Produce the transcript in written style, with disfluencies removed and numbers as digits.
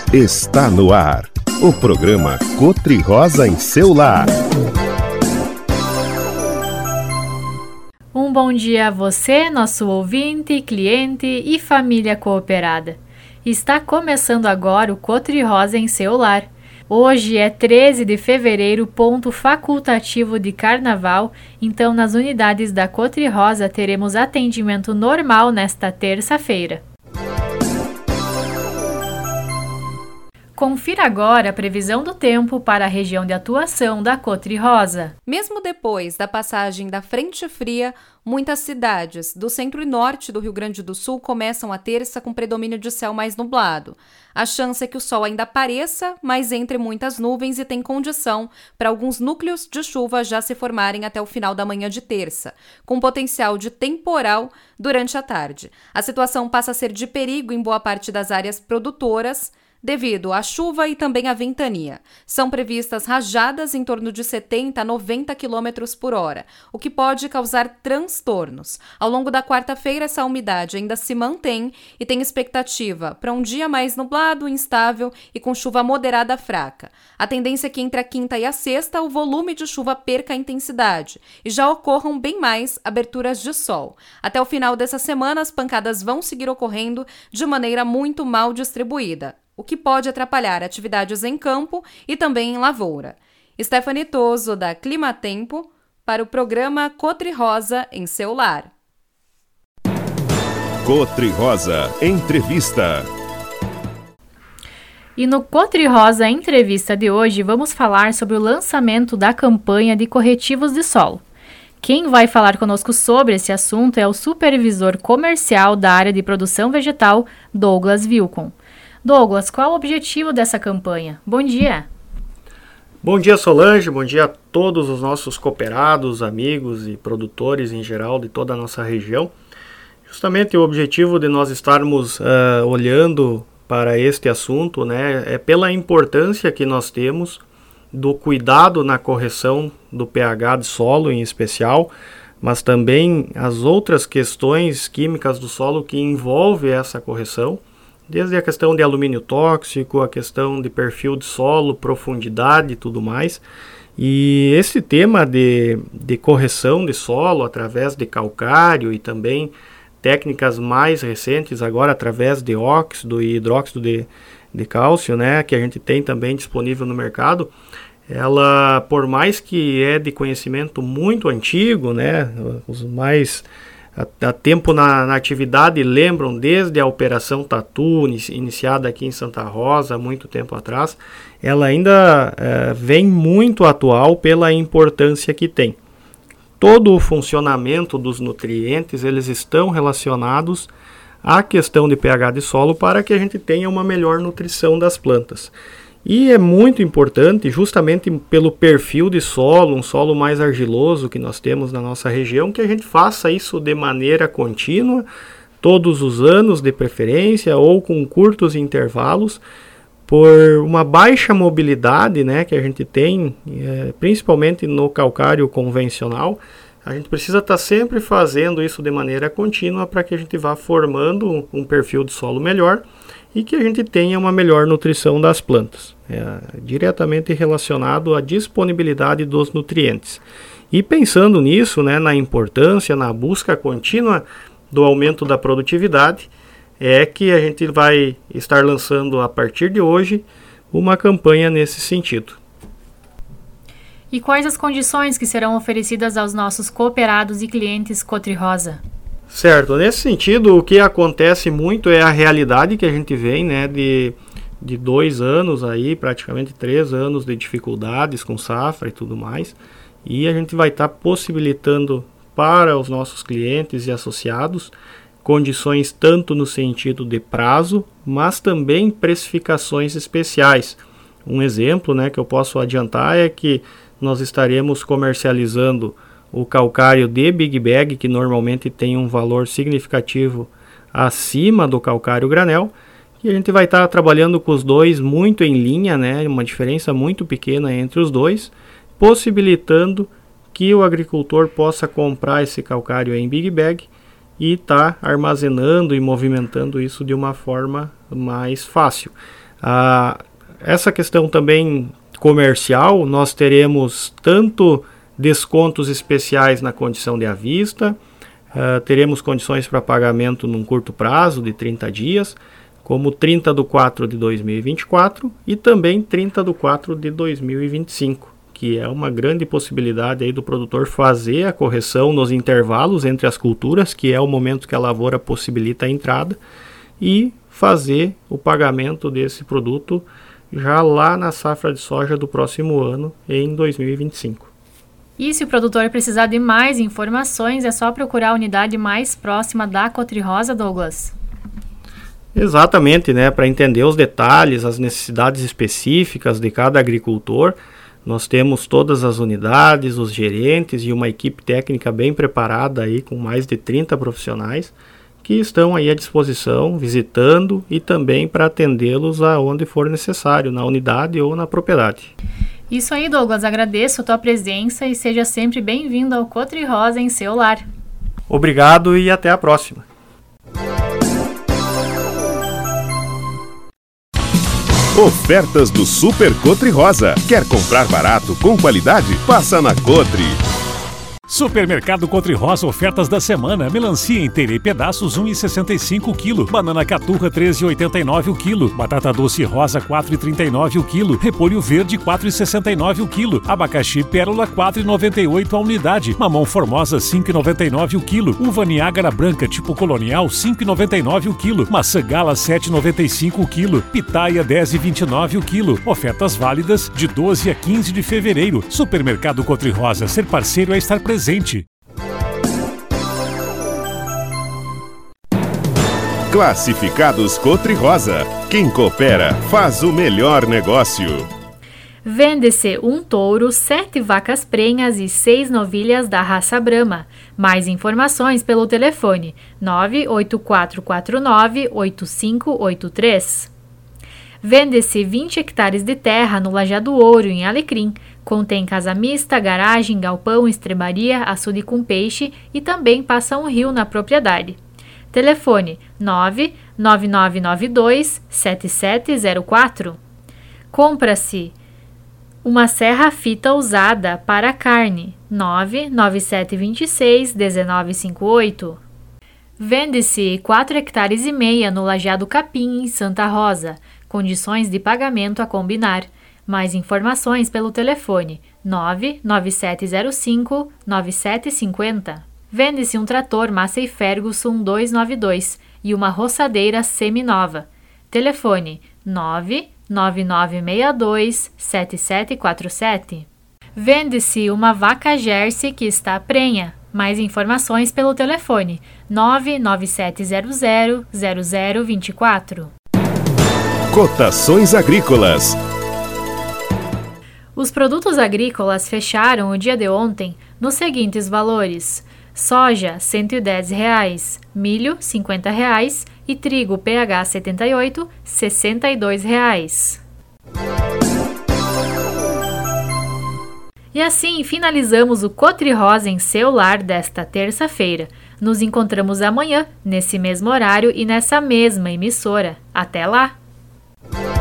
Está no ar, o programa Cotri-Rosa em seu lar. Um bom dia a você, nosso ouvinte, cliente e família cooperada. Está começando agora o Cotri-Rosa em seu lar. Hoje é 13 de fevereiro, ponto facultativo de carnaval, então nas unidades da Cotri-Rosa teremos atendimento normal nesta terça-feira. Confira agora a previsão do tempo para a região de atuação da Cotri-Rosa. Mesmo depois da passagem da frente fria, muitas cidades do centro e norte do Rio Grande do Sul começam a terça com predomínio de céu mais nublado. A chance é que o sol ainda apareça, mas entre muitas nuvens e tem condição para alguns núcleos de chuva já se formarem até o final da manhã de terça, com potencial de temporal durante a tarde. A situação passa a ser de perigo em boa parte das áreas produtoras, devido à chuva e também à ventania. São previstas rajadas em torno de 70 a 90 km por hora, o que pode causar transtornos. Ao longo da quarta-feira, essa umidade ainda se mantém e tem expectativa para um dia mais nublado, instável e com chuva moderada fraca. A tendência é que entre a quinta e a sexta o volume de chuva perca a intensidade e já ocorram bem mais aberturas de sol. Até o final dessa semana, as pancadas vão seguir ocorrendo de maneira muito mal distribuída, o que pode atrapalhar atividades em campo e também em lavoura. Stephanie Toso, da Climatempo, para o programa Cotri-Rosa em seu lar. Cotri-Rosa Entrevista. E no Cotri-Rosa Entrevista de hoje vamos falar sobre o lançamento da campanha de corretivos de solo. Quem vai falar conosco sobre esse assunto é o supervisor comercial da área de produção vegetal, Douglas Vilcon. Douglas, qual o objetivo dessa campanha? Bom dia. Bom dia, Solange. Bom dia a todos os nossos cooperados, amigos e produtores em geral de toda a nossa região. Justamente o objetivo de nós estarmos olhando para este assunto, né, é pela importância que nós temos do cuidado na correção do pH de solo em especial, mas também as outras questões químicas do solo que envolvem essa correção, desde a questão de alumínio tóxico, a questão de perfil de solo, profundidade e tudo mais. E esse tema de correção de solo através de calcário e também técnicas mais recentes agora através de óxido e hidróxido de cálcio, né, que a gente tem também disponível no mercado, ela, por mais que é de conhecimento muito antigo, né, os mais há tempo na atividade lembram desde a Operação Tatu, iniciada aqui em Santa Rosa há muito tempo atrás, ela ainda vem muito atual pela importância que tem. Todo o funcionamento dos nutrientes, eles estão relacionados à questão de pH de solo para que a gente tenha uma melhor nutrição das plantas. E é muito importante, justamente pelo perfil de solo, um solo mais argiloso que nós temos na nossa região, que a gente faça isso de maneira contínua, todos os anos de preferência, ou com curtos intervalos, por uma baixa mobilidade, né, que a gente tem, principalmente no calcário convencional. A gente precisa estar sempre fazendo isso de maneira contínua para que a gente vá formando um perfil de solo melhor e que a gente tenha uma melhor nutrição das plantas, diretamente relacionado à disponibilidade dos nutrientes. E pensando nisso, né, na importância, na busca contínua do aumento da produtividade, é que a gente vai estar lançando a partir de hoje uma campanha nesse sentido. E quais as condições que serão oferecidas aos nossos cooperados e clientes Cotri-Rosa? Certo, nesse sentido, o que acontece muito é a realidade que a gente vem, né, de 2 anos aí, praticamente 3 anos de dificuldades com safra e tudo mais, e a gente vai estar possibilitando para os nossos clientes e associados condições tanto no sentido de prazo, mas também precificações especiais. Um exemplo, né, que eu posso adiantar é que nós estaremos comercializando o calcário de Big Bag, que normalmente tem um valor significativo acima do calcário granel, e a gente vai estar trabalhando com os dois muito em linha, né, uma diferença muito pequena entre os dois, possibilitando que o agricultor possa comprar esse calcário em Big Bag e estar armazenando e movimentando isso de uma forma mais fácil. Essa questão também comercial, nós teremos tanto descontos especiais na condição de à vista, teremos condições para pagamento num curto prazo de 30 dias, como 30/4 de 2024 e também 30/4 de 2025, que é uma grande possibilidade aí do produtor fazer a correção nos intervalos entre as culturas, que é o momento que a lavoura possibilita a entrada, e fazer o pagamento desse produto já lá na safra de soja do próximo ano, em 2025. E se o produtor precisar de mais informações, é só procurar a unidade mais próxima da Cotrirosa, Douglas? Exatamente, né? Para entender os detalhes, as necessidades específicas de cada agricultor, nós temos todas as unidades, os gerentes e uma equipe técnica bem preparada aí, com mais de 30 profissionais, que estão aí à disposição, visitando e também para atendê-los aonde for necessário, na unidade ou na propriedade. Isso aí, Douglas, agradeço a tua presença e seja sempre bem-vindo ao Cotrirosa em seu lar. Obrigado e até a próxima. Ofertas do Super Cotrirosa. Quer comprar barato com qualidade? Passa na Cotri. Supermercado Cotrirosa, ofertas da semana: melancia inteira em pedaços 1,65 o quilo, banana caturra 13,89 o quilo, batata doce rosa 4,39 o quilo, repolho verde 4,69 o quilo, abacaxi pérola 4,98 a unidade, mamão formosa 5,99 o quilo, uva Niágara branca tipo colonial 5,99 o quilo, maçã gala 7,95 o quilo, pitaia 10,29 o quilo. Ofertas válidas de 12 a 15 de fevereiro. Supermercado Cotrirosa, ser parceiro é estar presente. Classificados Cotrirosa. Quem coopera faz o melhor negócio. Vende-se um touro, 7 vacas prenhas e 6 novilhas da raça Brahma. Mais informações pelo telefone 98449-8583. Vende-se 20 hectares de terra no Lajeado Ouro, em Alecrim. Contém casa mista, garagem, galpão, estrebaria, açude com peixe e também passa um rio na propriedade. Telefone 99992-7704. Compra-se uma serra-fita usada para carne 99726-1958. Vende-se 4 hectares e meia no Lajeado Capim, em Santa Rosa. Condições de pagamento a combinar. Mais informações pelo telefone 99705-9750. Vende-se um trator Massey Ferguson 292 e uma roçadeira seminova. Telefone 99962-7747. Vende-se uma vaca Jersey que está prenha. Mais informações pelo telefone 99700-0024. Cotações agrícolas. Os produtos agrícolas fecharam o dia de ontem nos seguintes valores: soja R$ 110,00, milho R$ 50,00 e trigo PH 78 R$ 62,00. E assim finalizamos o Cotrirosa em seu lar desta terça-feira. Nos encontramos amanhã, nesse mesmo horário e nessa mesma emissora. Até lá!